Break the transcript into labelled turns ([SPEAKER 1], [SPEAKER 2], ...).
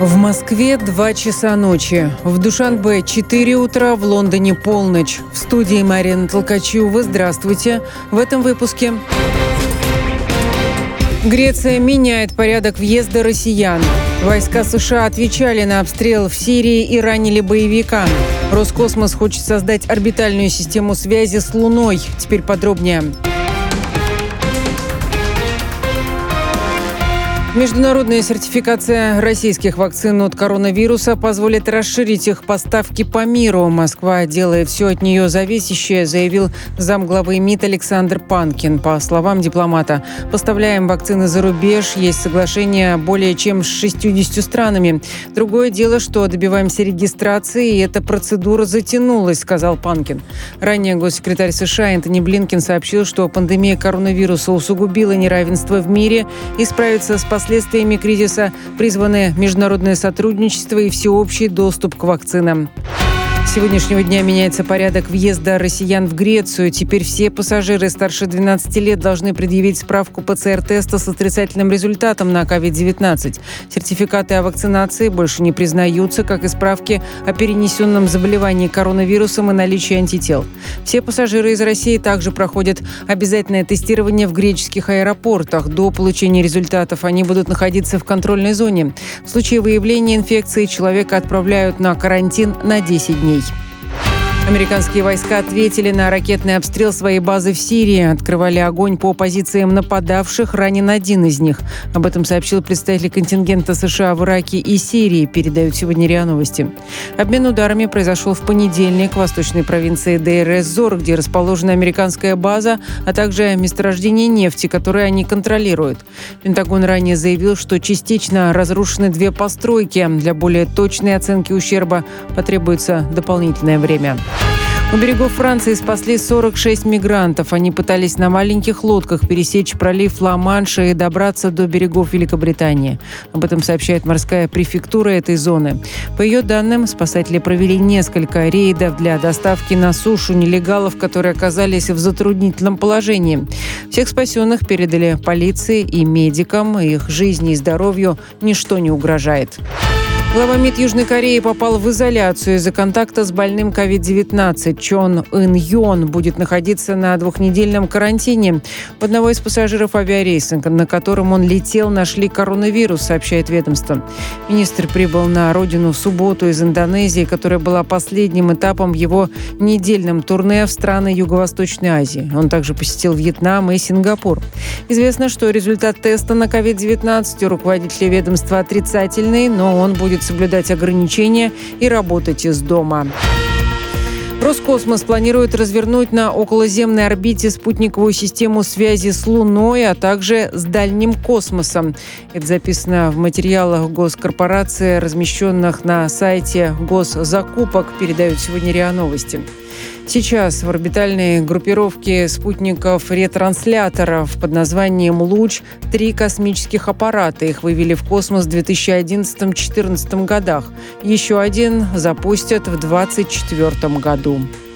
[SPEAKER 1] В Москве 2 часа ночи. В Душанбе 4 утра, в Лондоне полночь. В студии Марина Толкачева. Здравствуйте. В этом выпуске. Греция меняет порядок въезда россиян. Войска США отвечали на обстрел в Сирии и ранили боевика. Роскосмос хочет создать орбитальную систему связи с Луной. Теперь подробнее. Международная сертификация российских вакцин от коронавируса позволит расширить их поставки по миру. Москва делает все от нее зависящее, заявил замглавы МИД Александр Панкин. По словам дипломата, поставляем вакцины за рубеж, есть соглашение более чем с 60 странами. Другое дело, что добиваемся регистрации, и эта процедура затянулась, сказал Панкин. Ранее госсекретарь США Энтони Блинкен сообщил, что пандемия коронавируса усугубила неравенство в мире и справиться с последствиями кризиса призваны международное сотрудничество и всеобщий доступ к вакцинам. С сегодняшнего дня меняется порядок въезда россиян в Грецию. Теперь все пассажиры старше 12 лет должны предъявить справку ПЦР-теста с отрицательным результатом на COVID-19. Сертификаты о вакцинации больше не признаются, как и справки о перенесенном заболевании коронавирусом и наличии антител. Все пассажиры из России также проходят обязательное тестирование в греческих аэропортах. До получения результатов они будут находиться в контрольной зоне. В случае выявления инфекции человека отправляют на карантин на 10 дней. Американские войска ответили на ракетный обстрел своей базы в Сирии. Открывали огонь по позициям нападавших, ранен один из них. Об этом сообщил представитель контингента США в Ираке и Сирии, передают сегодня РИА Новости. Обмен ударами произошел в понедельник в восточной провинции Дейр-эз-Зор, где расположена американская база, а также месторождение нефти, которое они контролируют. Пентагон ранее заявил, что частично разрушены 2 постройки. Для более точной оценки ущерба потребуется дополнительное время. У берегов Франции спасли 46 мигрантов. Они пытались на маленьких лодках пересечь пролив Ла-Манша и добраться до берегов Великобритании. Об этом сообщает морская префектура этой зоны. По ее данным, спасатели провели несколько рейдов для доставки на сушу нелегалов, которые оказались в затруднительном положении. Всех спасенных передали полиции и медикам. Их жизни и здоровью ничто не угрожает. Глава МИД Южной Кореи попал в изоляцию из-за контакта с больным COVID-19. Чон Ын-Йон будет находиться на 2-недельном карантине. У одного из пассажиров авиарейса, на котором он летел, нашли коронавирус, сообщает ведомство. Министр прибыл на родину в субботу из Индонезии, которая была последним этапом в его недельном турне в страны Юго-Восточной Азии. Он также посетил Вьетнам и Сингапур. Известно, что результат теста на COVID-19 у руководителя ведомства отрицательный, но он будет соблюдать ограничения и работать из дома. Роскосмос планирует развернуть на околоземной орбите спутниковую систему связи с Луной, а также с дальним космосом. Это записано в материалах госкорпорации, размещенных на сайте госзакупок, передают сегодня РИА Новости. Сейчас в орбитальной группировке спутников-ретрансляторов под названием «Луч» 3 космических аппарата. Их вывели в космос в 2011-2014 годах. Еще один запустят в 2024 году.